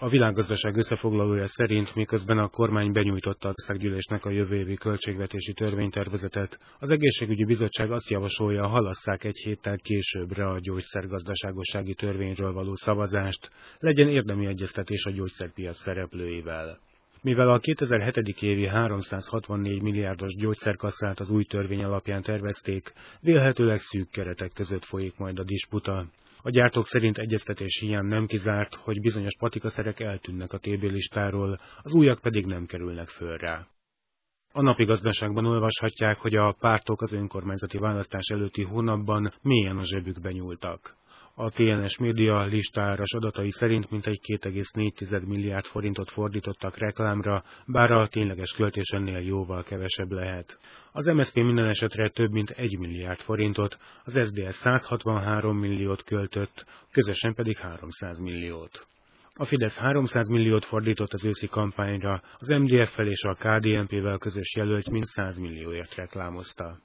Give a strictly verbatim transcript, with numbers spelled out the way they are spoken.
A Világgazdaság összefoglalója szerint, miközben a kormány benyújtotta az országgyűlésnek a jövő évi költségvetési törvénytervezetet, az Egészségügyi Bizottság azt javasolja, halasszák egy héttel későbbre a gyógyszergazdaságossági törvényről való szavazást, legyen érdemi egyeztetés a gyógyszerpiac szereplőivel. Mivel a kétezer-hetedik évi háromszázhatvannégy milliárdos gyógyszerkasszát az új törvény alapján tervezték, vélhetőleg szűk keretek között folyik majd a disputa. A gyártók szerint egyeztetés hiány nem kizárt, hogy bizonyos patikaszerek eltűnnek a té bé listáról, az újak pedig nem kerülnek föl rá. A Napi Gazdaságban olvashatják, hogy a pártok az önkormányzati választás előtti hónapban mélyen a zsebükbe nyúltak. A té en es Média listáras adatai szerint mintegy két egész négy milliárd forintot fordítottak reklámra, bár a tényleges költés ennél jóval kevesebb lehet. Az em es zé pé minden esetre több mint egy milliárd forintot, az es zé dé es százhatvanhárom milliót költött, közösen pedig háromszáz milliót. A Fidesz háromszáz milliót fordított az őszi kampányra, az em dé ef-fel és a ká dé en pé-vel közös jelölt mint száz millióért reklámozta.